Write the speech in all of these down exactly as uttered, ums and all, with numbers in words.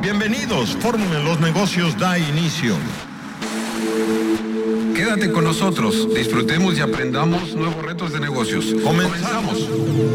Bienvenidos, Fórmula en los Negocios da inicio. Quédate con nosotros, disfrutemos y aprendamos nuevos retos de negocios. Comenzamos.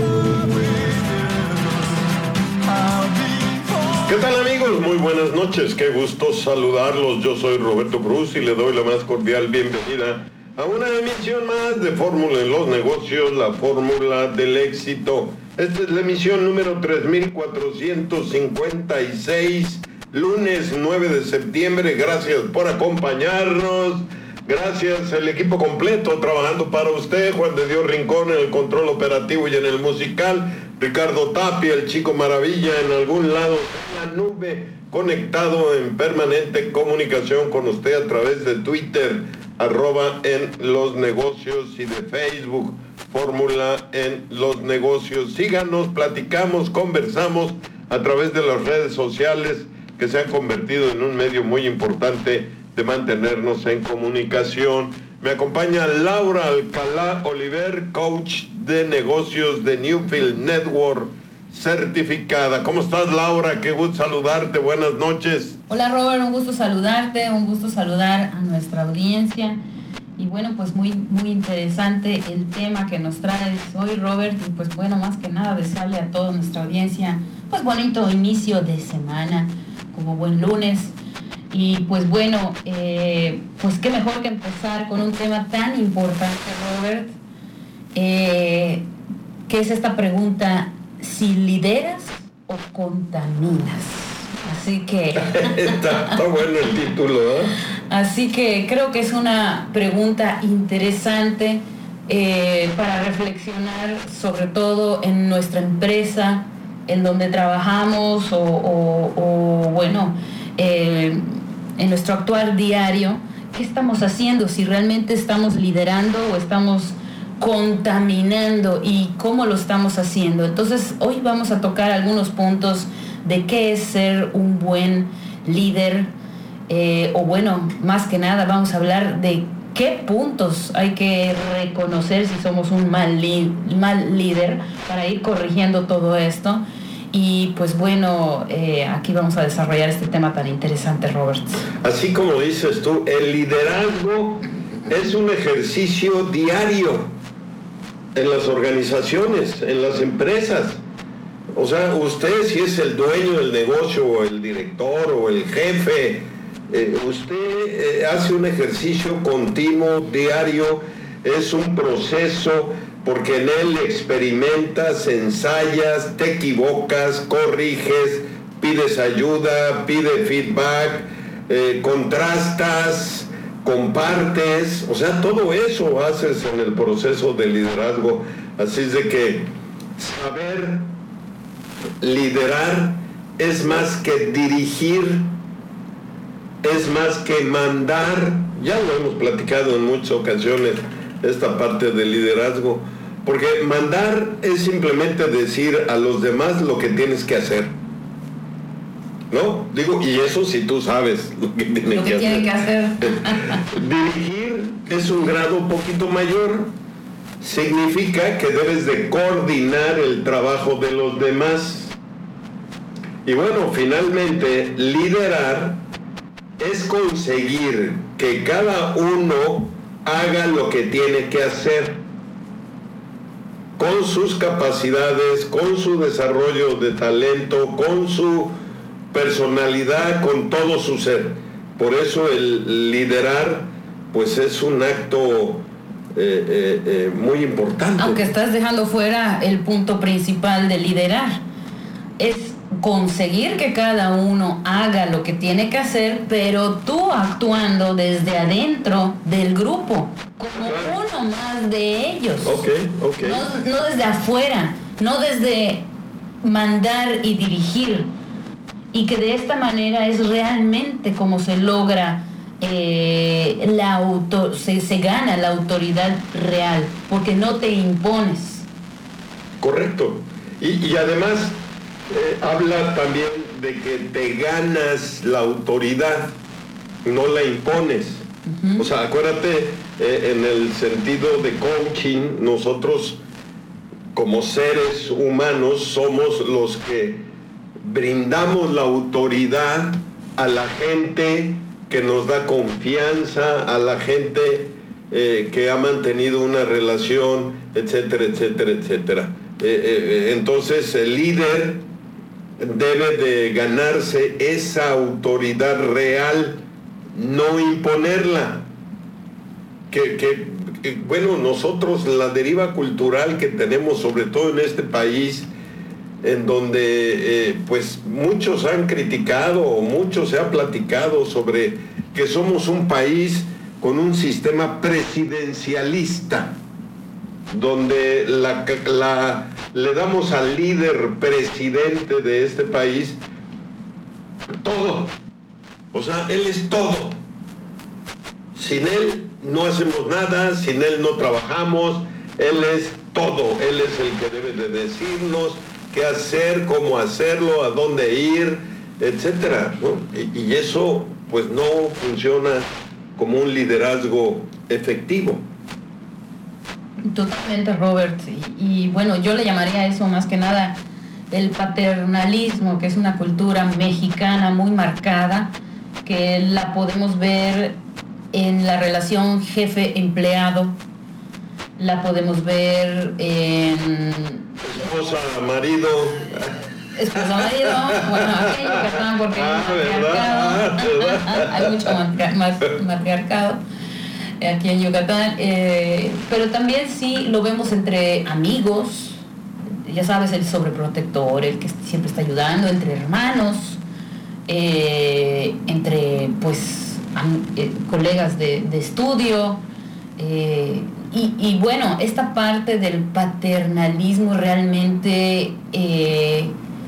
¿Qué tal, amigos? Muy buenas noches, qué gusto saludarlos. Yo soy Roberto Cruz y le doy la más cordial bienvenida a una emisión más de Fórmula en los Negocios, la fórmula del éxito. Esta es la emisión número tres mil cuatrocientos cincuenta y seis, lunes nueve de septiembre. Gracias por acompañarnos. Gracias al equipo completo trabajando para usted. Juan de Dios Rincón en el control operativo y en el musical. Ricardo Tapia, el Chico Maravilla, en algún lado en la nube, conectado en permanente comunicación con usted a través de Twitter, arroba en los negocios, y de Facebook, Fórmula en los Negocios. Síganos, platicamos, conversamos a través de las redes sociales que se han convertido en un medio muy importante de mantenernos en comunicación. Me acompaña Laura Alcalá Oliver, coach de negocios de Newfield Network, certificada. ¿Cómo estás, Laura? Qué gusto saludarte. Buenas noches. Hola, Robert. Un gusto saludarte, un gusto saludar a nuestra audiencia. Y bueno, pues muy, muy interesante el tema que nos traes hoy, Robert. Y pues bueno, más que nada desearle a toda nuestra audiencia, pues bonito inicio de semana, como buen lunes. Y pues bueno, eh, pues qué mejor que empezar con un tema tan importante, Robert, eh, que es esta pregunta: si lideras o contaminas. Así que está, está bueno el título, ¿eh? Así que creo que es una pregunta interesante eh, para reflexionar, sobre todo en nuestra empresa, en donde trabajamos, o, o, o bueno, eh, en nuestro actuar diario. ¿Qué estamos haciendo? Si realmente estamos liderando o estamos contaminando, y cómo lo estamos haciendo. Entonces, hoy vamos a tocar algunos puntos de qué es ser un buen líder, eh, o bueno, más que nada vamos a hablar de qué puntos hay que reconocer si somos un mal, li- mal líder, para ir corrigiendo todo esto. Y pues bueno, eh, aquí vamos a desarrollar este tema tan interesante, Robert. Así como dices tú, el liderazgo es un ejercicio diario en las organizaciones, en las empresas. O sea, usted, si es el dueño del negocio, o el director, o el jefe, eh, usted eh, hace un ejercicio continuo, diario. Es un proceso, porque en él experimentas, ensayas, te equivocas, corriges, pides ayuda, pides feedback, eh, contrastas, compartes. O sea, todo eso haces en el proceso de liderazgo. Así es de que saber liderar es más que dirigir, es más que mandar. Ya lo hemos platicado en muchas ocasiones, esta parte del liderazgo, porque mandar es simplemente decir a los demás lo que tienes que hacer, ¿no? Digo, y eso si tú sabes lo que tienes lo que que tiene hacer. que hacer. Dirigir es un grado un poquito mayor. Significa que debes de coordinar el trabajo de los demás. Y bueno, finalmente, liderar es conseguir que cada uno haga lo que tiene que hacer, con sus capacidades, con su desarrollo de talento, con su personalidad, con todo su ser. Por eso el liderar, pues es un acto eh, eh, eh, muy importante. Aunque estás dejando fuera el punto principal de liderar, es conseguir que cada uno haga lo que tiene que hacer, pero tú actuando desde adentro del grupo, como uno más de ellos. Okay, okay. No, no desde afuera, no desde mandar y dirigir. Y que de esta manera es realmente como se logra eh, la auto, se, se gana la autoridad real, porque no te impones. Correcto. Y, y además eh, habla también de que te ganas la autoridad, no la impones. Uh-huh. O sea, acuérdate, eh, en el sentido de coaching, nosotros como seres humanos somos los que brindamos la autoridad a la gente que nos da confianza, a la gente eh, que ha mantenido una relación, etcétera, etcétera, etcétera. Eh, eh, entonces el líder debe de ganarse esa autoridad real, no imponerla. Que, que, que bueno, nosotros la deriva cultural que tenemos, sobre todo en este país, en donde eh, pues muchos han criticado o mucho se ha platicado sobre que somos un país con un sistema presidencialista, donde la, la, le damos al líder presidente de este país todo. O sea, él es todo. Sin él no hacemos nada, sin él no trabajamos, él es todo. Él es el que debe de decirnos qué hacer, cómo hacerlo, a dónde ir, etcétera, ¿no? Y, y eso pues no funciona como un liderazgo efectivo. Totalmente, Robert. Y, y bueno, yo le llamaría eso más que nada el paternalismo, que es una cultura mexicana muy marcada, que la podemos ver en la relación jefe-empleado, la podemos ver en... Esposa, marido. Esposa, marido, bueno, aquí en Yucatán porque ah, hay matriarcado, hay mucho matri- más matriarcado aquí en Yucatán, eh, pero también sí lo vemos entre amigos, ya sabes, el sobreprotector, el que siempre está ayudando, entre hermanos, eh, entre pues am- eh, colegas de, de estudio, eh, y, y bueno, esta parte del paternalismo realmente eh,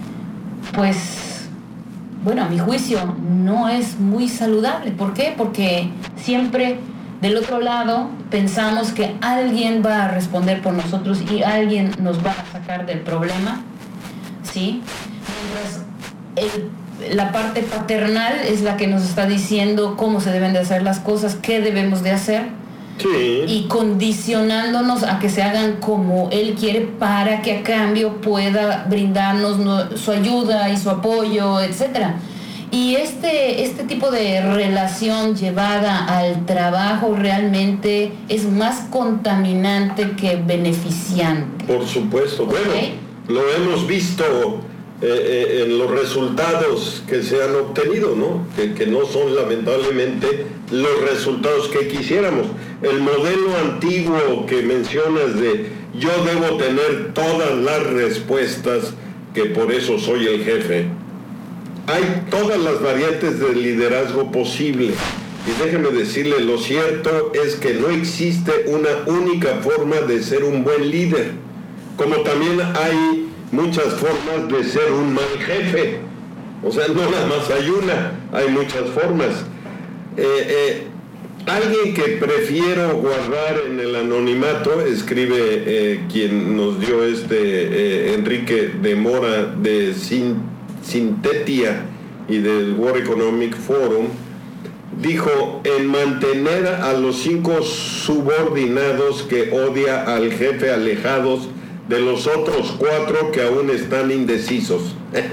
pues bueno, a mi juicio no es muy saludable. ¿Por qué? Porque siempre del otro lado pensamos que alguien va a responder por nosotros y alguien nos va a sacar del problema, ¿sí? Mientras el, la parte paternal es la que nos está diciendo cómo se deben de hacer las cosas, qué debemos de hacer. Sí. Y condicionándonos a que se hagan como él quiere para que a cambio pueda brindarnos no, su ayuda y su apoyo, etcétera. Y este, este tipo de relación llevada al trabajo realmente es más contaminante que beneficiante. Por supuesto. ¿Okay? Bueno, lo hemos visto eh, eh, en los resultados que se han obtenido, ¿no? Que, que no son lamentablemente los resultados que quisiéramos. El modelo antiguo que mencionas de yo debo tener todas las respuestas, que por eso soy el jefe. Hay todas las variantes de liderazgo posible. Y déjeme decirle, lo cierto es que no existe una única forma de ser un buen líder. Como también hay muchas formas de ser un mal jefe. O sea, no nada más hay una, hay muchas formas. Eh, eh, alguien que prefiero guardar en el anonimato, escribe eh, quien nos dio este eh, Enrique de Mora de Sin, Sintetia y del World Economic Forum, dijo: en mantener a los cinco subordinados que odia al jefe alejados de los otros cuatro que aún están indecisos.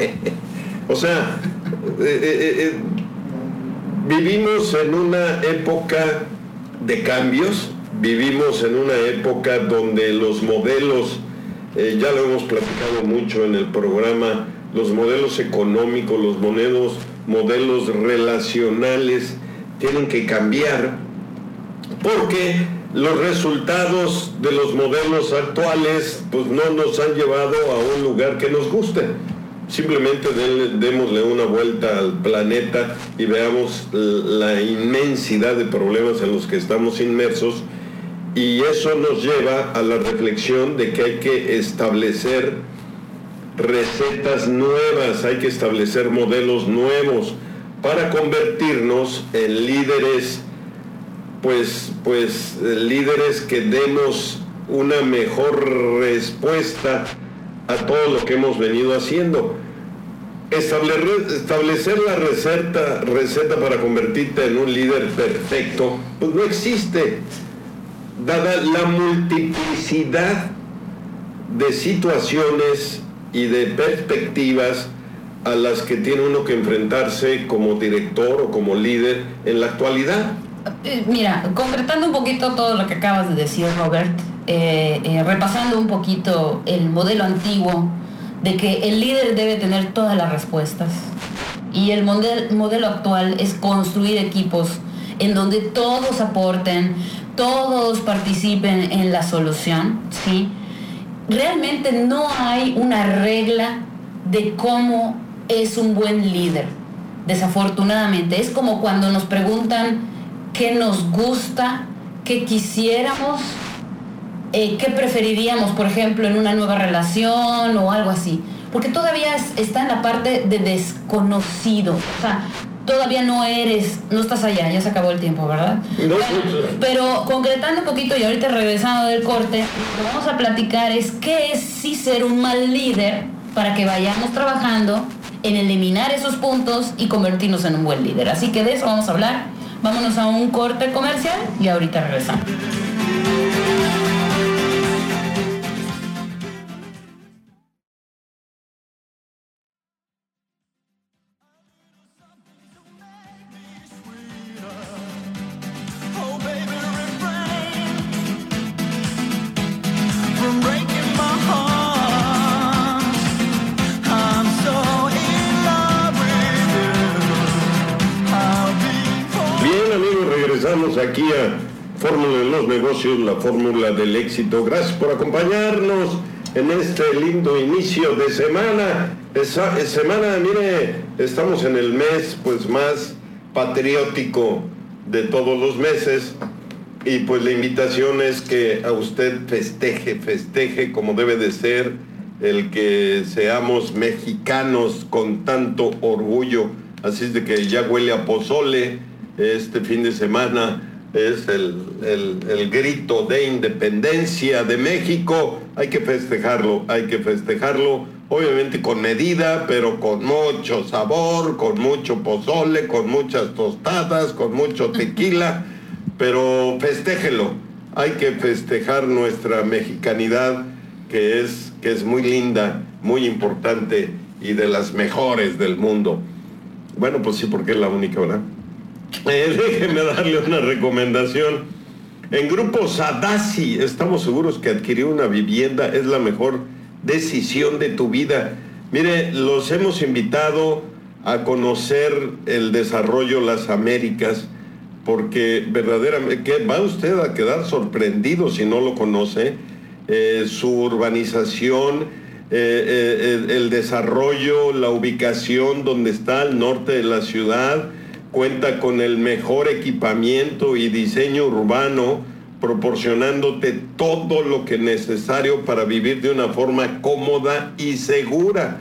O sea, eh, eh, eh, vivimos en una época de cambios, vivimos en una época donde los modelos, eh, ya lo hemos platicado mucho en el programa, los modelos económicos, los modelos, modelos relacionales tienen que cambiar, porque los resultados de los modelos actuales pues no nos han llevado a un lugar que nos guste. Simplemente démosle una vuelta al planeta y veamos la inmensidad de problemas en los que estamos inmersos, y eso nos lleva a la reflexión de que hay que establecer recetas nuevas, hay que establecer modelos nuevos para convertirnos en líderes, pues, pues líderes que demos una mejor respuesta a todo lo que hemos venido haciendo. Establecer, establecer la receta, receta para convertirte en un líder perfecto, pues no existe, dada la multiplicidad de situaciones y de perspectivas a las que tiene uno que enfrentarse como director o como líder en la actualidad? Mira, concretando un poquito todo lo que acabas de decir, Robert, eh, eh, repasando un poquito el modelo antiguo de que el líder debe tener todas las respuestas, y el model, modelo actual es construir equipos en donde todos aporten, todos participen en la solución, ¿sí? Realmente no hay una regla de cómo es un buen líder, desafortunadamente. Es como cuando nos preguntan qué nos gusta, qué quisiéramos, eh, qué preferiríamos, por ejemplo, en una nueva relación o algo así. Porque todavía es, está en la parte de desconocido. O sea, todavía no eres, no estás allá, ya se acabó el tiempo, ¿verdad? No, pero, pero concretando un poquito y ahorita regresando del corte, lo que vamos a platicar es qué es sí ser un mal líder para que vayamos trabajando en eliminar esos puntos y convertirnos en un buen líder. Así que de eso vamos a hablar. Vámonos a un corte comercial y ahorita regresamos. Aquí a Fórmula en los Negocios, la fórmula del éxito. Gracias por acompañarnos en este lindo inicio de semana. Esa, semana, mire, estamos en el mes pues más patriótico de todos los meses, y pues la invitación es que a usted festeje, festeje como debe de ser, el que seamos mexicanos con tanto orgullo. Así es de que ya huele a pozole. Este fin de semana es el, el, el grito de independencia de México. Hay que festejarlo, hay que festejarlo, obviamente con medida, pero con mucho sabor, con mucho pozole, con muchas tostadas, con mucho tequila, pero festéjelo. Hay que festejar nuestra mexicanidad, que es, que es muy linda, muy importante y de las mejores del mundo. Bueno, pues sí, porque es la única, ¿verdad? Eh, déjeme darle una recomendación. En Grupo Sadassi estamos seguros que adquirir una vivienda es la mejor decisión de tu vida. Mire, los hemos invitado a conocer el desarrollo Las Américas, porque verdaderamente que va usted a quedar sorprendido si no lo conoce. Eh, su urbanización, eh, eh, el, el desarrollo, la ubicación donde está al norte de la ciudad, cuenta con el mejor equipamiento y diseño urbano, proporcionándote todo lo que es necesario para vivir de una forma cómoda y segura.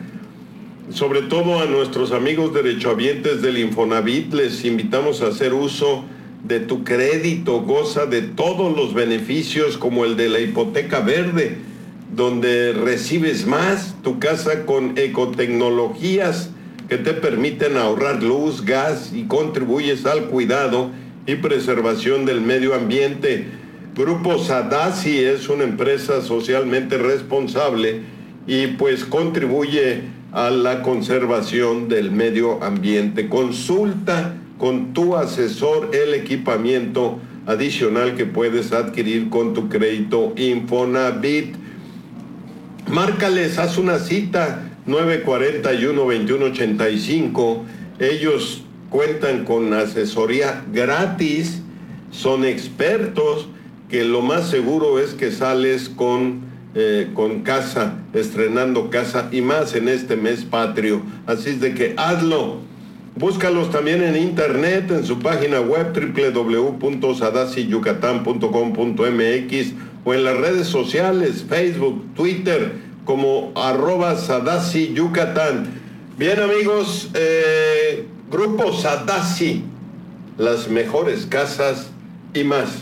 Sobre todo a nuestros amigos derechohabientes del Infonavit les invitamos a hacer uso de tu crédito. Goza de todos los beneficios como el de la hipoteca verde, donde recibes más, tu casa con ecotecnologías que te permiten ahorrar luz, gas y contribuyes al cuidado y preservación del medio ambiente. Grupo Sadassi es una empresa socialmente responsable y pues contribuye a la conservación del medio ambiente. Consulta con tu asesor el equipamiento adicional que puedes adquirir con tu crédito Infonavit. Márcales, haz una cita, nueve cuarenta y uno, veintiuno ochenta y cinco. Ellos cuentan con asesoría gratis, son expertos, que lo más seguro es que sales con, eh, con casa, estrenando casa, y más en este mes patrio. Así es de que hazlo. Búscalos también en internet, en su página web doble u doble u doble u punto sadassi yucatán punto com punto m x, o en las redes sociales, Facebook, Twitter, como arroba Sadassi Yucatán. Bien, amigos, eh, Grupo Sadassi, las mejores casas y más.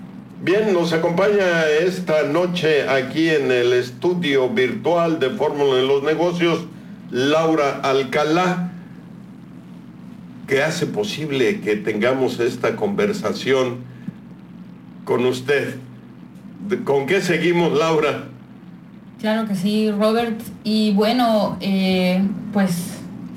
Bien, nos acompaña esta noche aquí en el estudio virtual de Fórmula en los Negocios Laura Alcalá, que hace posible que tengamos esta conversación con usted. ¿Con qué seguimos, Laura? Claro que sí, Robert. Y bueno, eh, pues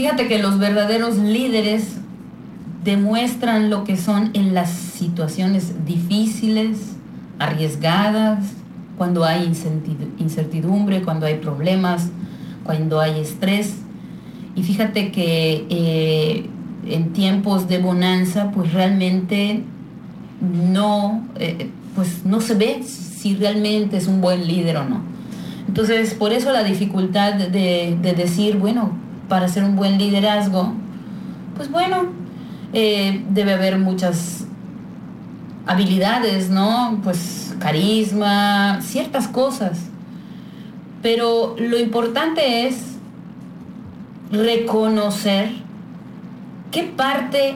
Fíjate que los verdaderos líderes demuestran lo que son en las situaciones difíciles, arriesgadas, cuando hay incertidumbre, cuando hay problemas, cuando hay estrés. Y fíjate que eh, en tiempos de bonanza, pues realmente no, eh, pues no se ve si realmente es un buen líder o no. Entonces, por eso la dificultad de, de decir, bueno, para ser un buen liderazgo, pues bueno, Eh, debe haber muchas habilidades, ¿no? Pues carisma, ciertas cosas. Pero lo importante es reconocer qué parte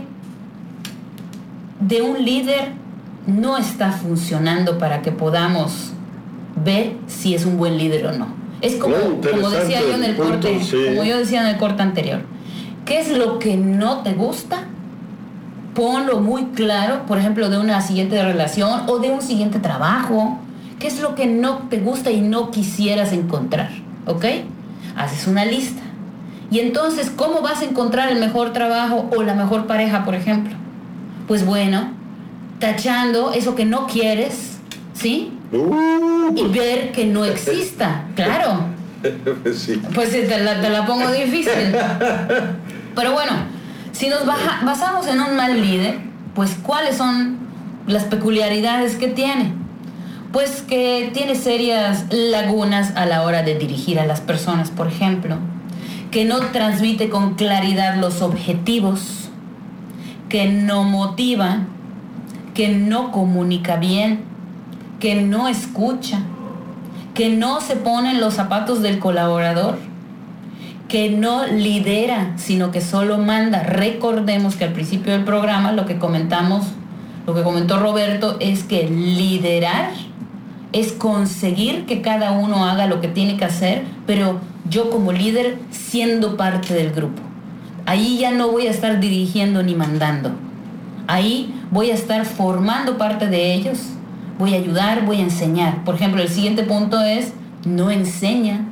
de un líder no está funcionando para que podamos ver si es un buen líder o no. Es como, como decía yo en el punto, corte, sí. como yo decía en el corte anterior. ¿Qué es lo que no te gusta? Ponlo muy claro, por ejemplo, de una siguiente relación o de un siguiente trabajo. ¿Qué es lo que no te gusta y no quisieras encontrar? ¿Ok? Haces una lista. Y entonces, ¿cómo vas a encontrar el mejor trabajo o la mejor pareja, por ejemplo? Pues bueno, tachando eso que no quieres, ¿sí? Uh. Y ver que no exista, claro. Sí. Pues te la, te la pongo difícil. Pero bueno, si nos baja, basamos en un mal líder, pues ¿cuáles son las peculiaridades que tiene? Pues que tiene serias lagunas a la hora de dirigir a las personas, por ejemplo, que no transmite con claridad los objetivos, que no motiva, que no comunica bien, que no escucha, que no se pone en los zapatos del colaborador, que no lidera, sino que solo manda. Recordemos que al principio del programa lo que comentamos, lo que comentó Roberto, es que liderar es conseguir que cada uno haga lo que tiene que hacer, pero yo como líder siendo parte del grupo. Ahí ya no voy a estar dirigiendo ni mandando. Ahí voy a estar formando parte de ellos, voy a ayudar, voy a enseñar. Por ejemplo, el siguiente punto es no enseña.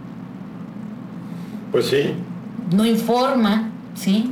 Pues sí. No informa, ¿sí?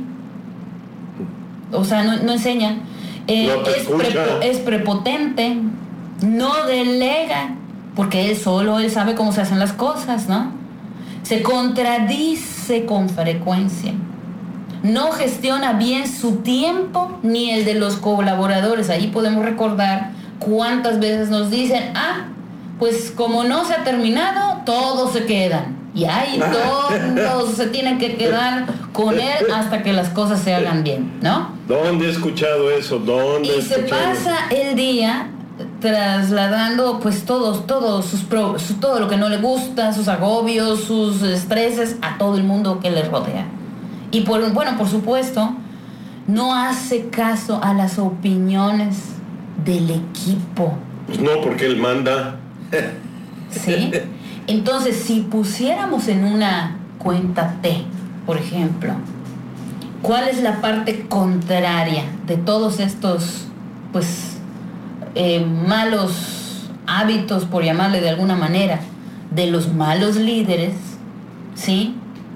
O sea, no, no enseña. Eh, no te es, pre, es prepotente, no delega, porque él solo, él sabe cómo se hacen las cosas, ¿no? Se contradice con frecuencia. No gestiona bien su tiempo ni el de los colaboradores. Ahí podemos recordar cuántas veces nos dicen, ah, pues como no se ha terminado, todos se quedan. Y ahí todos se tienen que quedar con él hasta que las cosas se hagan bien, ¿no? ¿Dónde he escuchado eso? ¿Dónde he Y se escuchado? pasa el día trasladando pues todos, todos sus pro, su, todo lo que no le gusta, sus agobios, sus estreses a todo el mundo que le rodea. Y por, bueno, por supuesto, no hace caso a las opiniones del equipo. Pues no, porque él manda. ¿Sí? Entonces, si pusiéramos en una cuenta T, por ejemplo, ¿cuál es la parte contraria de todos estos, pues, eh, malos hábitos, por llamarle de alguna manera, de los malos líderes? ¿Sí?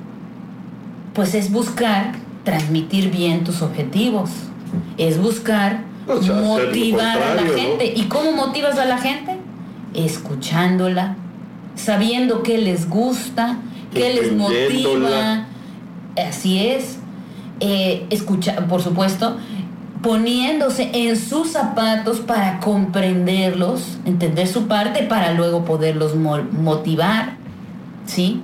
Pues es buscar transmitir bien tus objetivos, es buscar o sea, motivar a la gente. ¿No? ¿Y cómo motivas a la gente? Escuchándola, sabiendo qué les gusta, qué les motiva. Así es. Eh, escucha, por supuesto, poniéndose en sus zapatos para comprenderlos, entender su parte, para luego poderlos motivar, ¿sí?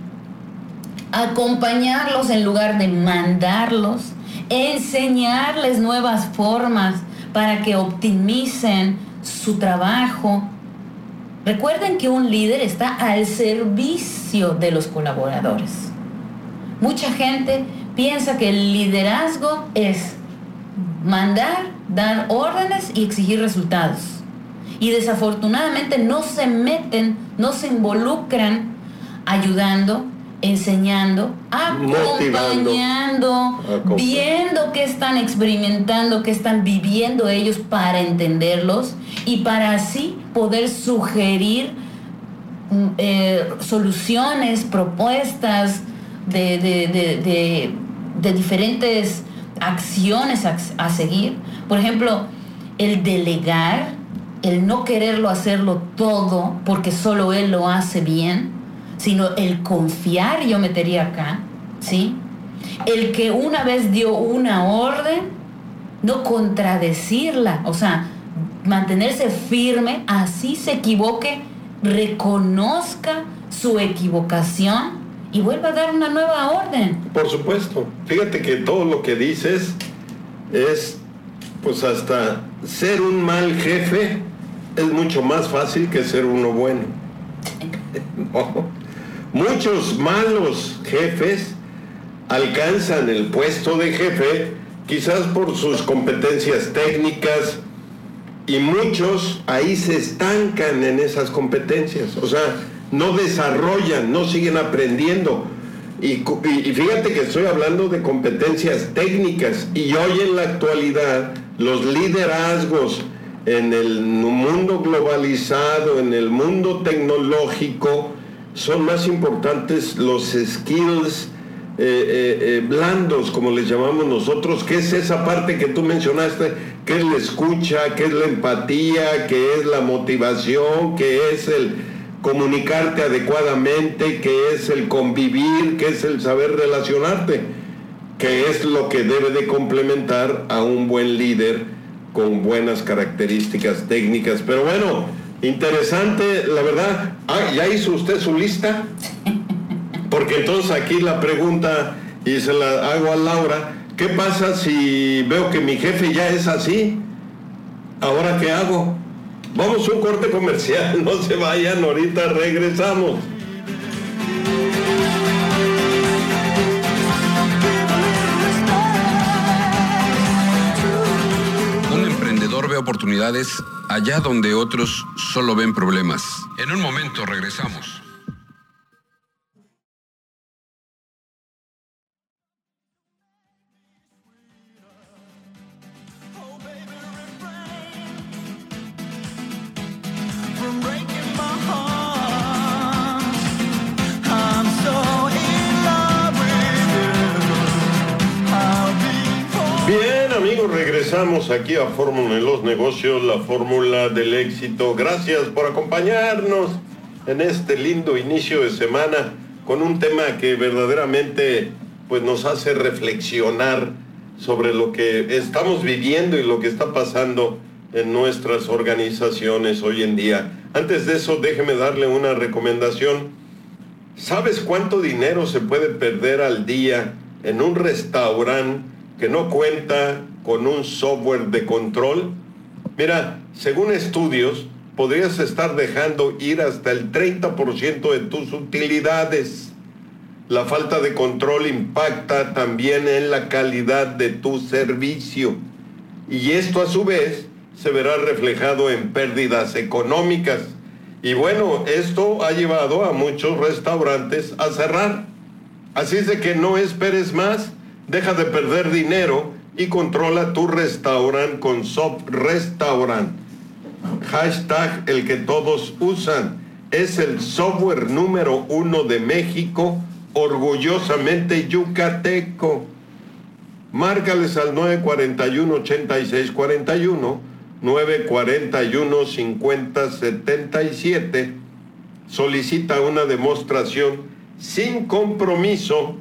Acompañarlos en lugar de mandarlos, enseñarles nuevas formas para que optimicen su trabajo. Recuerden que un líder está al servicio de los colaboradores. Mucha gente piensa que el liderazgo es mandar, dar órdenes y exigir resultados. Y desafortunadamente no se meten, no se involucran ayudando, enseñando, acompañando, viendo qué están experimentando, qué están viviendo ellos para entenderlos y para así poder sugerir eh, soluciones, propuestas de, de, de, de, de diferentes acciones a, a seguir. Por ejemplo, el delegar, el no quererlo hacerlo todo porque solo él lo hace bien, sino el confiar, yo metería acá, ¿sí? El que una vez dio una orden, no contradecirla, o sea, mantenerse firme, así se equivoque, reconozca su equivocación y vuelva a dar una nueva orden. Por supuesto. Fíjate que todo lo que dices es, pues hasta ser un mal jefe es mucho más fácil que ser uno bueno. No. Muchos malos jefes alcanzan el puesto de jefe quizás por sus competencias técnicas, y muchos ahí se estancan en esas competencias, o sea, no desarrollan, no siguen aprendiendo. Y, y fíjate que estoy hablando de competencias técnicas, y hoy en la actualidad los liderazgos en el mundo globalizado, en el mundo tecnológico, son más importantes los skills eh, eh, eh, blandos, como les llamamos nosotros, que es esa parte que tú mencionaste, que es la escucha, que es la empatía, que es la motivación, que es el comunicarte adecuadamente, que es el convivir, que es el saber relacionarte, que es lo que debe de complementar a un buen líder con buenas características técnicas. Pero bueno, interesante, la verdad. Ah, ¿ya hizo usted su lista? Porque entonces aquí la pregunta, y se la hago a Laura, ¿qué pasa si veo que mi jefe ya es así? ¿Ahora qué hago? Vamos a un corte comercial, no se vayan, ahorita regresamos. Un emprendedor ve oportunidades allá donde otros solo ven problemas. En un momento regresamos. Bien, amigos, regresamos aquí a Fórmula en los Negocios, la fórmula del éxito. Gracias por acompañarnos en este lindo inicio de semana con un tema que verdaderamente pues, nos hace reflexionar sobre lo que estamos viviendo y lo que está pasando en nuestras organizaciones hoy en día. Antes de eso, déjeme darle una recomendación. ¿Sabes cuánto dinero se puede perder al día en un restaurante que no cuenta con un software de control? Mira, según estudios, podrías estar dejando ir hasta el treinta por ciento de tus utilidades. La falta de control impacta también en la calidad de tu servicio. Y esto a su vez se verá reflejado en pérdidas económicas. Y bueno, esto ha llevado a muchos restaurantes a cerrar. Así es de que no esperes más. Deja de perder dinero y controla tu restaurante con Soft Restaurant. Hashtag el que todos usan. Es el software número uno de México, orgullosamente yucateco. Márcales al nueve cuatro uno, ocho seis cuatro uno, nueve cuatro uno, cinco cero siete siete. Solicita una demostración sin compromiso.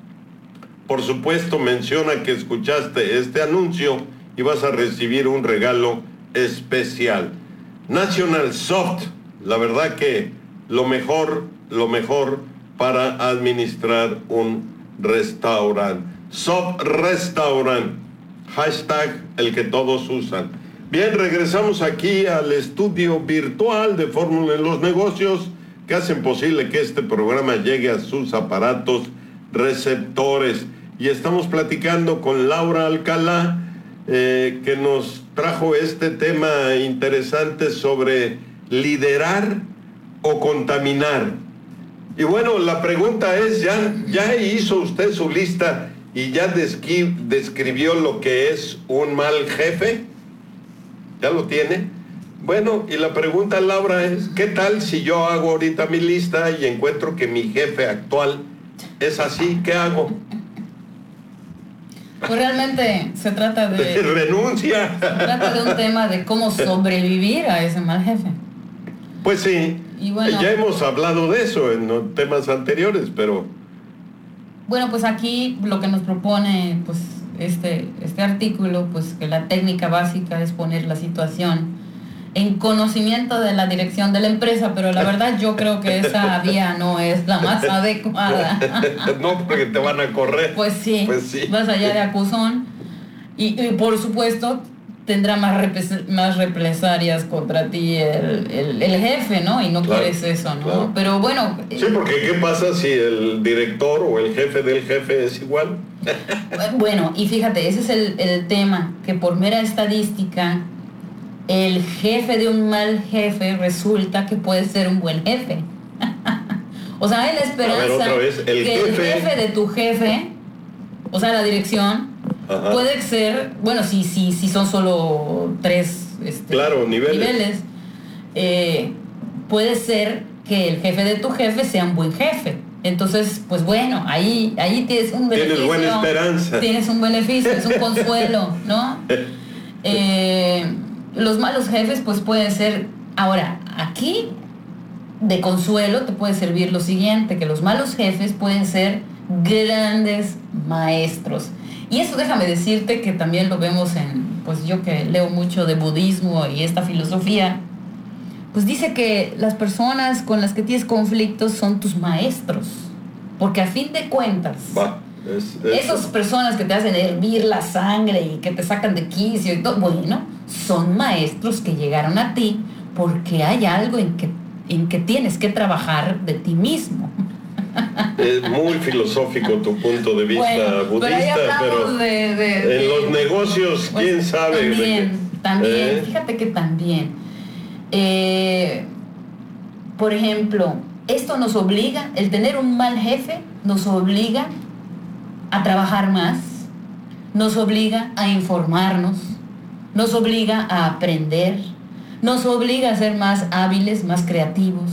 Por supuesto, menciona que escuchaste este anuncio y vas a recibir un regalo especial. National Soft, la verdad que lo mejor, lo mejor para administrar un restaurante. Soft Restaurant, hashtag el que todos usan. Bien, regresamos aquí al estudio virtual de Fórmula en los Negocios, que hacen posible que este programa llegue a sus aparatos receptores. Y estamos platicando con Laura Alcalá, eh, que nos trajo este tema interesante sobre liderar o contaminar. Y bueno, la pregunta es, ¿ya, ya hizo usted su lista y ya descri- describió lo que es un mal jefe? ¿Ya lo tiene? Bueno, y la pregunta, Laura, es, ¿qué tal si yo hago ahorita mi lista y encuentro que mi jefe actual es así? ¿Qué hago? Pues realmente se trata de... Renuncia. Se trata de un tema de cómo sobrevivir a ese mal jefe. Pues sí. Y bueno, ya hemos hablado de eso en temas anteriores, pero... Bueno, pues aquí lo que nos propone pues este, este artículo, pues que la técnica básica es poner la situación en conocimiento de la dirección de la empresa, pero la verdad yo creo que esa vía no es la más adecuada. No, porque te van a correr. Pues sí, pues sí. Vas allá de acusón y, y por supuesto tendrá más, repes- más represalias contra ti el, el, el jefe, ¿no? Y no claro, quieres eso, ¿no? Claro. Pero bueno... Sí, porque ¿qué pasa si el director o el jefe del jefe es igual? Bueno, y fíjate, ese es el, el tema, que por mera estadística, el jefe de un mal jefe resulta que puede ser un buen jefe. O sea, hay la esperanza a ver, otra vez, el que jefe... el jefe de tu jefe, o sea, la dirección, ajá, puede ser, bueno, si, si, si son solo tres este, claro, niveles, niveles eh, puede ser que el jefe de tu jefe sea un buen jefe. Entonces, pues bueno, ahí, ahí tienes un beneficio. Tienes buena esperanza. Tienes un beneficio, es un consuelo, ¿no? Eh, los malos jefes, pues pueden ser... Ahora, aquí, de consuelo, te puede servir lo siguiente, que los malos jefes pueden ser grandes maestros. Y eso déjame decirte que también lo vemos en... Pues yo que leo mucho de budismo y esta filosofía, pues dice que las personas con las que tienes conflictos son tus maestros. Porque a fin de cuentas... Va. Es, es, esas personas que te hacen hervir la sangre y que te sacan de quicio y todo, bueno, son maestros que llegaron a ti porque hay algo en que, en que tienes que trabajar de ti mismo. Es muy filosófico tu punto de vista bueno, budista, pero, pero de, de, en de, los negocios, pues, quién sabe. También, que, también, ¿eh? Fíjate que también. Eh, por ejemplo, esto nos obliga, el tener un mal jefe nos obliga a trabajar más, nos obliga a informarnos, nos obliga a aprender, nos obliga a ser más hábiles, más creativos,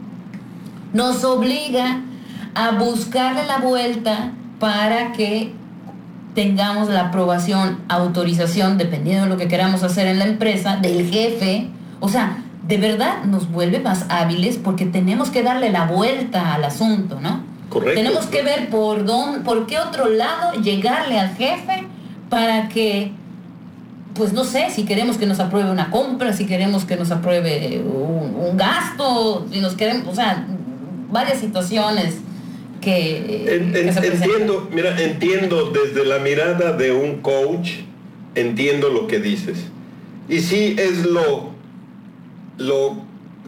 nos obliga a buscarle la vuelta para que tengamos la aprobación, autorización, dependiendo de lo que queramos hacer en la empresa, del jefe. O sea, de verdad nos vuelve más hábiles porque tenemos que darle la vuelta al asunto, ¿no? Correcto. Tenemos que ver por dónde, por qué otro lado llegarle al jefe para que, pues no sé, si queremos que nos apruebe una compra, si queremos que nos apruebe un, un gasto, si nos queremos, o sea, varias situaciones que, en, que en, se entiendo, mira, entiendo desde la mirada de un coach, entiendo lo que dices. Y sí es lo, lo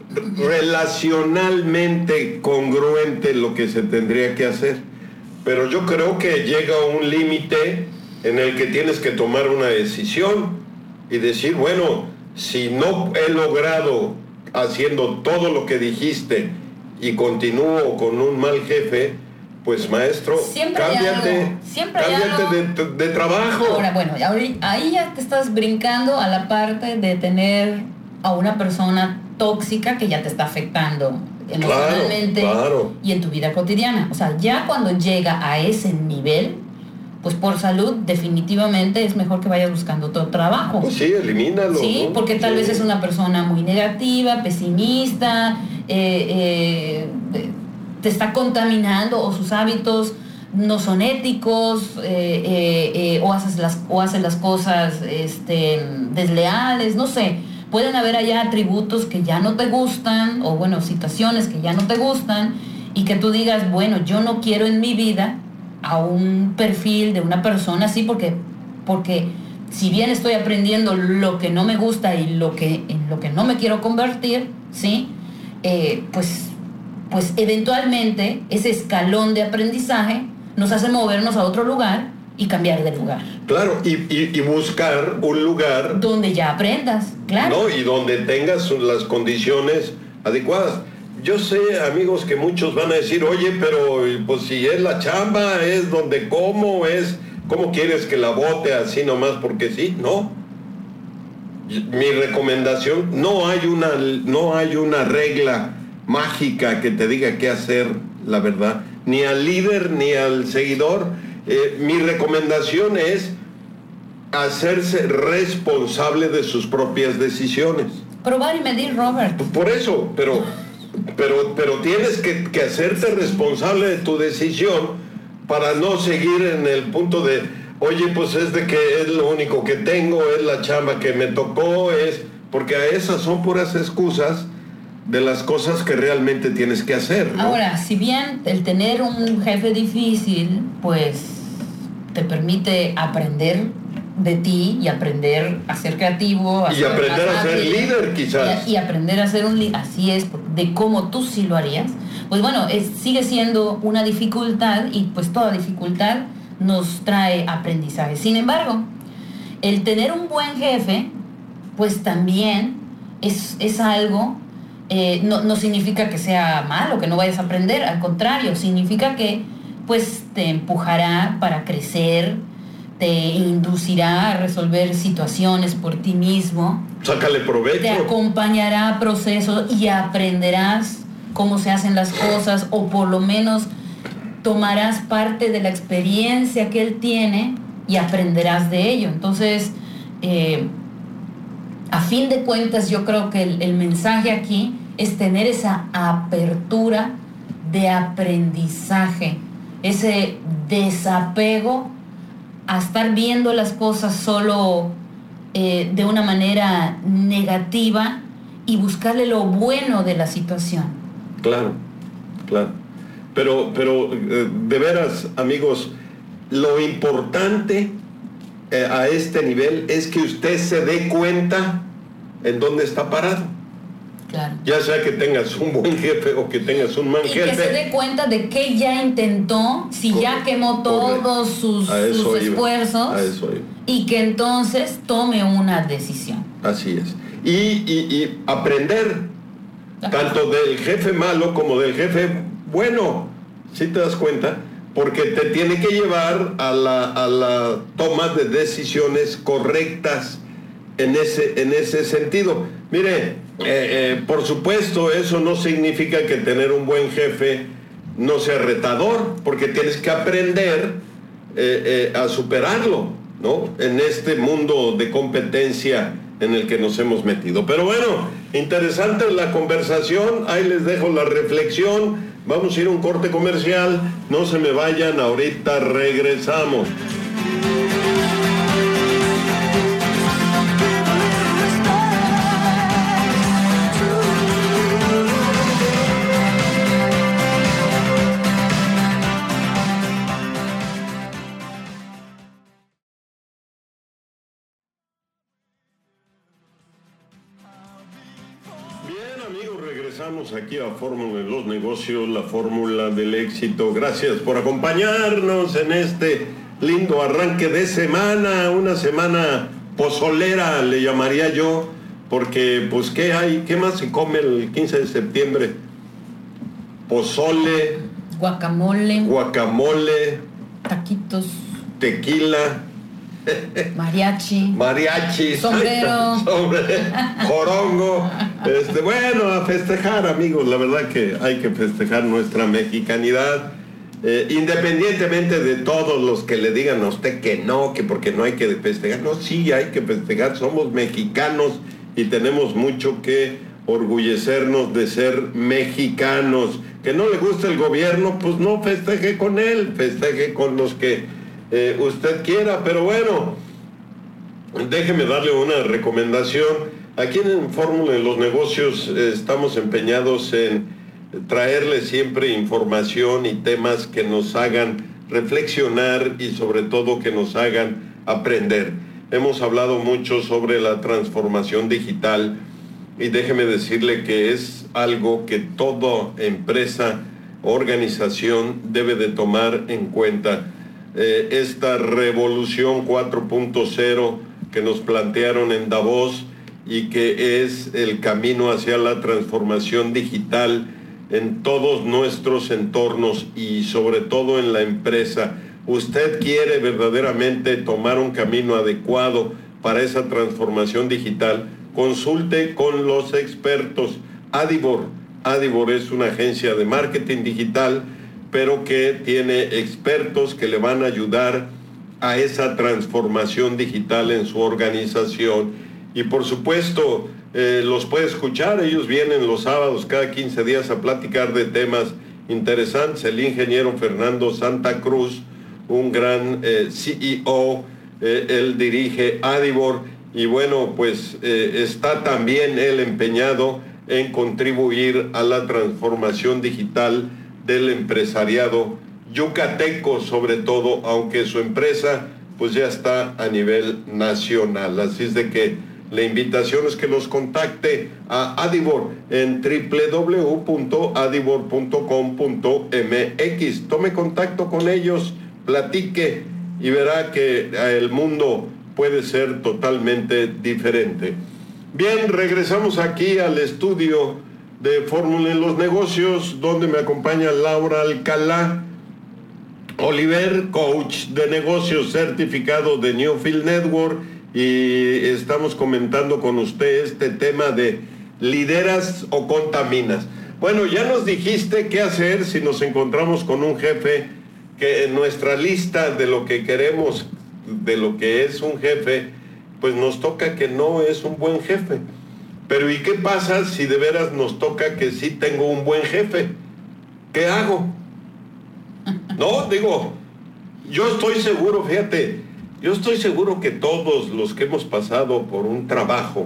relacionalmente congruente lo que se tendría que hacer, pero yo creo que llega un límite en el que tienes que tomar una decisión y decir, bueno, si no he logrado haciendo todo lo que dijiste y continúo con un mal jefe, pues maestro, siempre cámbiate, siempre cámbiate de, de trabajo. Ahora, bueno, ahí ya te estás brincando a la parte de tener a una persona tóxica que ya te está afectando emocionalmente, claro, claro, y en tu vida cotidiana. O sea, ya cuando llega a ese nivel, pues por salud definitivamente es mejor que vayas buscando otro trabajo. Pues sí, elimínalo. Sí, ¿no? porque tal sí. vez es una persona muy negativa, pesimista, eh, eh, te está contaminando o sus hábitos no son éticos, eh, eh, eh, o haces las o haces las cosas este, desleales, no sé. Pueden haber allá atributos que ya no te gustan, o bueno, situaciones que ya no te gustan, y que tú digas, bueno, yo no quiero en mi vida a un perfil de una persona así, porque, porque si bien estoy aprendiendo lo que no me gusta y lo que, en lo que no me quiero convertir, ¿sí? Eh, pues, pues eventualmente ese escalón de aprendizaje nos hace movernos a otro lugar y cambiar de lugar. Claro, y, y, y buscar un lugar donde ya aprendas, claro. No, y donde tengas las condiciones adecuadas. Yo sé, amigos, que muchos van a decir, oye, pero pues si es la chamba, es donde como, es, ¿cómo quieres que la bote así nomás porque sí? No. Mi recomendación, no hay una, no hay una regla mágica que te diga qué hacer, la verdad. Ni al líder, ni al seguidor. eh, mi recomendación es hacerse responsable de sus propias decisiones. Probar y medir, Robert. Por eso, pero, pero, pero tienes que, que hacerte responsable de tu decisión para no seguir en el punto de, oye, pues es de que es lo único que tengo, es la chamba que me tocó, es... Porque a esas son puras excusas de las cosas que realmente tienes que hacer, ¿no? Ahora, si bien el tener un jefe difícil, pues te permite aprender de ti y aprender a ser creativo, a y ser aprender a ser líder, quizás. Y, y aprender a ser un líder, así es, de cómo tú sí lo harías. Pues bueno, es, sigue siendo una dificultad y pues toda dificultad nos trae aprendizaje. Sin embargo, el tener un buen jefe, pues también es, es algo, eh, no, no significa que sea malo, que no vayas a aprender, al contrario, significa que pues te empujará para crecer, te inducirá a resolver situaciones por ti mismo. Sácale provecho. Te acompañará a procesos y aprenderás cómo se hacen las cosas, o por lo menos tomarás parte de la experiencia que él tiene y aprenderás de ello. Entonces, eh, a fin de cuentas, yo creo que el, el mensaje aquí es tener esa apertura de aprendizaje, ese desapego a estar viendo las cosas solo eh, de una manera negativa y buscarle lo bueno de la situación. Claro, claro. Pero, pero eh, de veras, amigos, lo importante eh, a este nivel es que usted se dé cuenta en dónde está parado. Claro. Ya sea que tengas un buen jefe o que tengas un mal y jefe. Y que se dé cuenta de que ya intentó, si correcto, ya quemó todos correcto. sus, sus esfuerzos, a eso iba. Y que entonces tome una decisión. Así es. Y, y, y aprender, tanto del jefe malo como del jefe bueno, ¿sí te das cuenta? Porque te tiene que llevar a la, a la toma de decisiones correctas en ese, en ese sentido. Mire, eh, eh, por supuesto, eso no significa que tener un buen jefe no sea retador, porque tienes que aprender eh, eh, a superarlo, ¿no? En este mundo de competencia en el que nos hemos metido. Pero bueno, interesante la conversación, ahí les dejo la reflexión. Vamos a ir a un corte comercial, no se me vayan, ahorita regresamos. Regresamos aquí a Fórmula de los Negocios, la fórmula del éxito. Gracias por acompañarnos en este lindo arranque de semana, una semana pozolera le llamaría yo, porque pues ¿qué hay? ¿Qué más se come el quince de septiembre? Pozole, guacamole, guacamole, taquitos, tequila, mariachi, mariachi, sombrero, sombrero, jorongo. Este, bueno, a festejar, amigos, la verdad que hay que festejar nuestra mexicanidad, eh, independientemente de todos los que le digan a usted que no, que porque no hay que festejar. No, sí hay que festejar, somos mexicanos y tenemos mucho que orgullecernos de ser mexicanos. Que no le gusta el gobierno, pues no festeje con él, festeje con los que eh, usted quiera. Pero bueno, déjeme darle una recomendación. Aquí en Fórmula de los Negocios eh, estamos empeñados en traerle siempre información y temas que nos hagan reflexionar y sobre todo que nos hagan aprender. Hemos hablado mucho sobre la transformación digital y déjeme decirle que es algo que toda empresa, organización debe de tomar en cuenta. Eh, esta revolución cuatro punto cero que nos plantearon en Davos y que es el camino hacia la transformación digital en todos nuestros entornos y sobre todo en la empresa. Usted quiere verdaderamente tomar un camino adecuado para esa transformación digital, consulte con los expertos. Adibor, Adibor es una agencia de marketing digital pero que tiene expertos que le van a ayudar a esa transformación digital en su organización. Y por supuesto, eh, los puede escuchar. Ellos vienen los sábados cada quince días a platicar de temas interesantes. El ingeniero Fernando Santa Cruz, un gran eh, C E O, eh, él dirige Adibor, y bueno, pues eh, está también él empeñado en contribuir a la transformación digital del empresariado yucateco, sobre todo, aunque su empresa pues ya está a nivel nacional. Así es de que la invitación es que los contacte a Adibor en doble u doble u doble u punto adibor punto com punto m x. Tome contacto con ellos, platique y verá que el mundo puede ser totalmente diferente. Bien, regresamos aquí al estudio de Fórmula en los Negocios, donde me acompaña Laura Alcalá Oliver, coach de negocios certificado de Newfield Network, y estamos comentando con usted este tema de lideras o contaminas. Bueno, ya nos dijiste qué hacer si nos encontramos con un jefe que en nuestra lista de lo que queremos, de lo que es un jefe, pues nos toca que no es un buen jefe. Pero ¿y qué pasa si de veras nos toca que sí tengo un buen jefe? ¿Qué hago? No, digo, yo estoy seguro, fíjate, yo estoy seguro que todos los que hemos pasado por un trabajo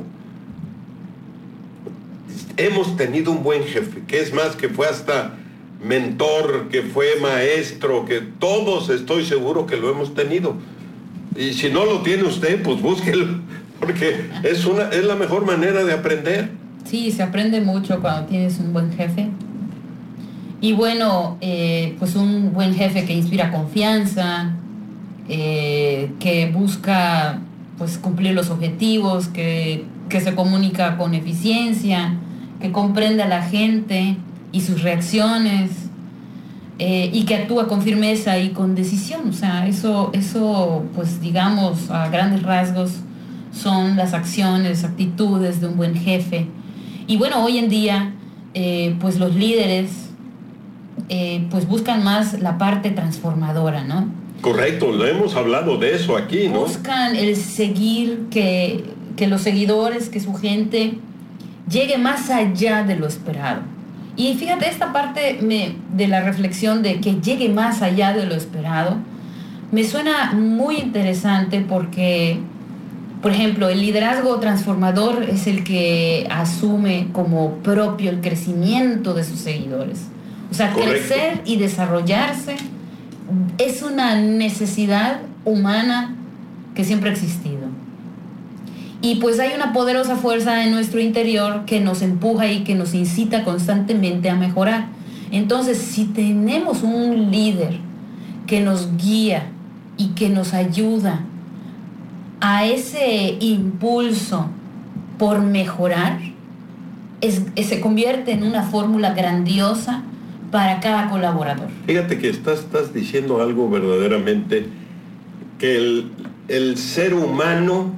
hemos tenido un buen jefe, que es más, que fue hasta mentor, que fue maestro, que todos estoy seguro que lo hemos tenido. Y si no lo tiene usted, pues búsquelo, porque es, una, es la mejor manera de aprender. Sí, se aprende mucho cuando tienes un buen jefe. Y bueno, eh, pues un buen jefe que inspira confianza, eh, que busca pues cumplir los objetivos, que, que se comunica con eficiencia, que comprende a la gente y sus reacciones, eh, y que actúa con firmeza y con decisión. O sea, eso, eso pues digamos a grandes rasgos son las acciones, actitudes de un buen jefe. Y bueno, hoy en día eh, pues los líderes eh, pues buscan más la parte transformadora, ¿no? Correcto, lo hemos hablado de eso aquí, ¿no? Buscan el seguir, que, que los seguidores, que su gente llegue más allá de lo esperado. Y fíjate, esta parte me, de la reflexión de que llegue más allá de lo esperado, me suena muy interesante porque, por ejemplo, el liderazgo transformador es el que asume como propio el crecimiento de sus seguidores. O sea, correcto, crecer y desarrollarse es una necesidad humana que siempre ha existido. Y pues hay una poderosa fuerza en nuestro interior que nos empuja y que nos incita constantemente a mejorar. Entonces, si tenemos un líder que nos guía y que nos ayuda a ese impulso por mejorar, es, es, se convierte en una fórmula grandiosa para cada colaborador. Fíjate que estás, estás diciendo algo verdaderamente, que el, el ser humano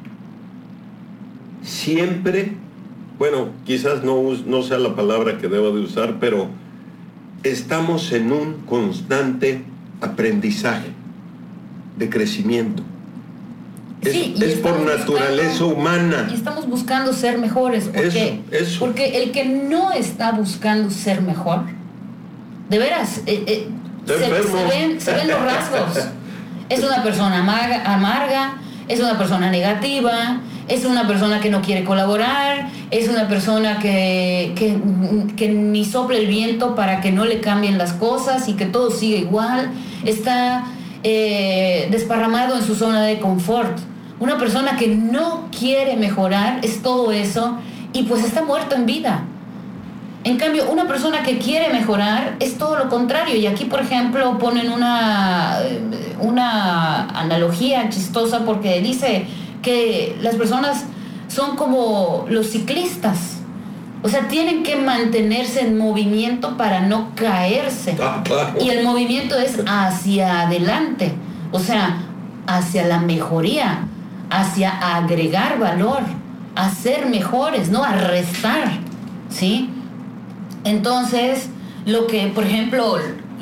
siempre, bueno, quizás no, no sea la palabra que debo de usar, pero estamos en un constante aprendizaje de crecimiento. Es, sí, es por naturaleza buscando, humana. Y estamos buscando ser mejores. Porque, eso, eso. porque el que no está buscando ser mejor, de veras, eh, eh, se, se, ven, se ven los rasgos. Es una persona amarga, amarga, es una persona negativa, es una persona que no quiere colaborar, es una persona que, que, que ni sopla el viento para que no le cambien las cosas y que todo siga igual. Está eh, desparramado en su zona de confort. Una persona que no quiere mejorar es todo eso y pues está muerto en vida. En cambio, una persona que quiere mejorar es todo lo contrario. Y aquí, por ejemplo, ponen una, una analogía chistosa porque dice que las personas son como los ciclistas. O sea, tienen que mantenerse en movimiento para no caerse. Ah, claro. Y el movimiento es hacia adelante. O sea, hacia la mejoría, hacia agregar valor, a ser mejores, no a restar, ¿sí? Entonces, lo que, por ejemplo,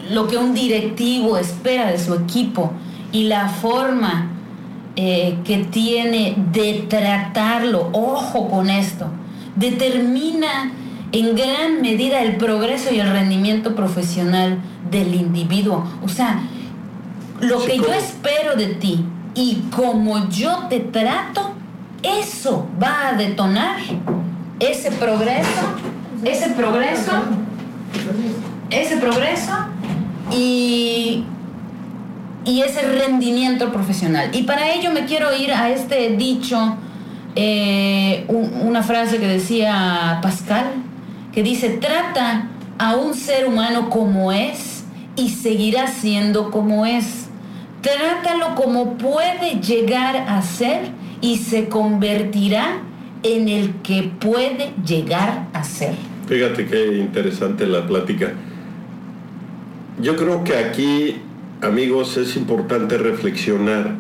lo que un directivo espera de su equipo y la forma eh, que tiene de tratarlo, ojo con esto, determina en gran medida el progreso y el rendimiento profesional del individuo. O sea, lo que yo espero de ti y como yo te trato, eso va a detonar ese progreso, ese progreso, ese progreso y, y ese rendimiento profesional. Y para ello me quiero ir a este dicho, eh, un, una frase que decía Pascal, que dice: trata a un ser humano como es y seguirá siendo como es. Trátalo como puede llegar a ser y se convertirá en el que puede llegar a ser. Fíjate qué interesante la plática. Yo creo que aquí, amigos, es importante reflexionar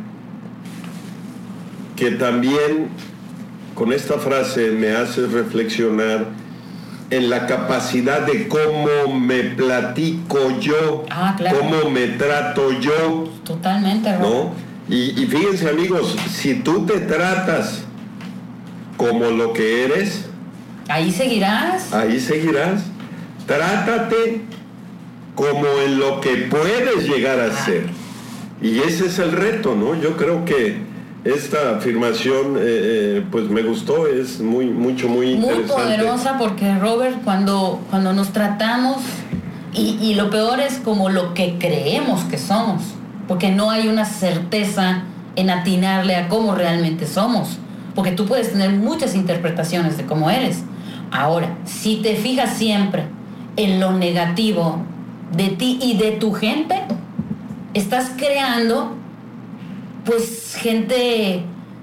que también con esta frase me hace reflexionar en la capacidad de cómo me platico yo, ah, claro. cómo me trato yo. Totalmente, ¿no? Y, y fíjense, amigos, si tú te tratas como lo que eres, ahí seguirás. Ahí seguirás. Trátate como en lo que puedes llegar a ser. Y ese es el reto, ¿no? Yo creo que esta afirmación, eh, eh, pues me gustó, es muy, mucho, muy interesante. Muy poderosa porque, Robert, cuando, cuando nos tratamos, y, y lo peor es como lo que creemos que somos, porque no hay una certeza en atinarle a cómo realmente somos, porque tú puedes tener muchas interpretaciones de cómo eres. Ahora, si te fijas siempre en lo negativo de ti y de tu gente, estás creando pues gente eh,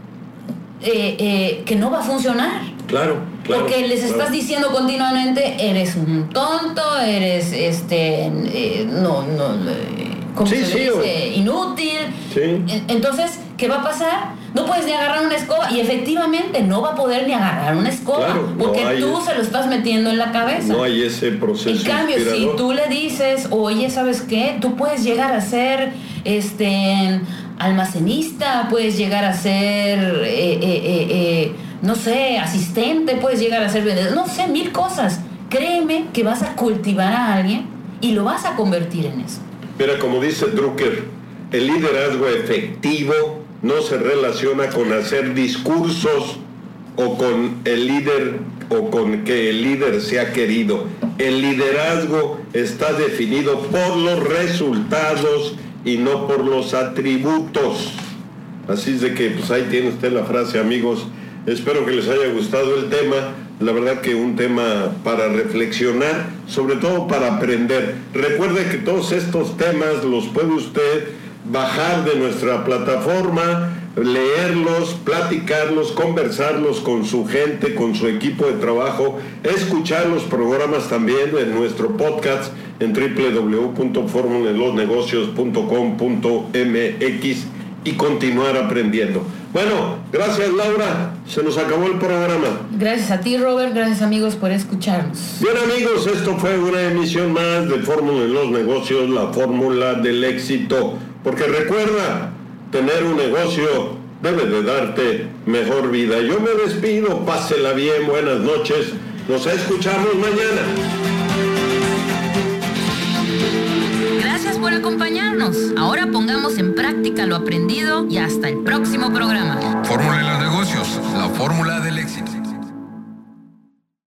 eh, que no va a funcionar. Claro, claro. Porque les claro. estás diciendo continuamente: eres un tonto, eres este eh, no, no, eh, ¿cómo sí, se sí, dice? O... Inútil. Sí. Entonces, ¿qué va a pasar? No puedes ni agarrar una escoba, y efectivamente no va a poder ni agarrar una escoba, claro, porque no hay, tú se lo estás metiendo en la cabeza. No hay ese proceso. En cambio, inspirador. si tú le dices: oye, ¿sabes qué? Tú puedes llegar a ser este almacenista, puedes llegar a ser eh, eh, eh, eh, no sé, asistente, puedes llegar a ser vendedor, no sé, mil cosas. Créeme que vas a cultivar a alguien y lo vas a convertir en eso. Mira, como dice Drucker, el liderazgo efectivo no se relaciona con hacer discursos o con el líder o con que el líder sea querido. El liderazgo está definido por los resultados y no por los atributos. Así es de que pues ahí tiene usted la frase, amigos. Espero que les haya gustado el tema. La verdad que un tema para reflexionar, sobre todo para aprender. Recuerde que todos estos temas los puede usted bajar de nuestra plataforma, leerlos, platicarlos, conversarlos con su gente, con su equipo de trabajo, escuchar los programas también en nuestro podcast en doble u doble u doble u punto fórmula en los negocios punto com punto m x y continuar aprendiendo. Bueno, gracias, Laura, se nos acabó el programa. Gracias a ti, Robert, gracias, amigos, por escucharnos. Bien, amigos, esto fue una emisión más de Fórmula en los Negocios, la fórmula del éxito. Porque recuerda, tener un negocio debe de darte mejor vida. Yo me despido, pásela bien, buenas noches, nos escuchamos mañana. Gracias por acompañarnos. Ahora pongamos en práctica lo aprendido y hasta el próximo programa. Fórmula en los negocios, la fórmula del éxito.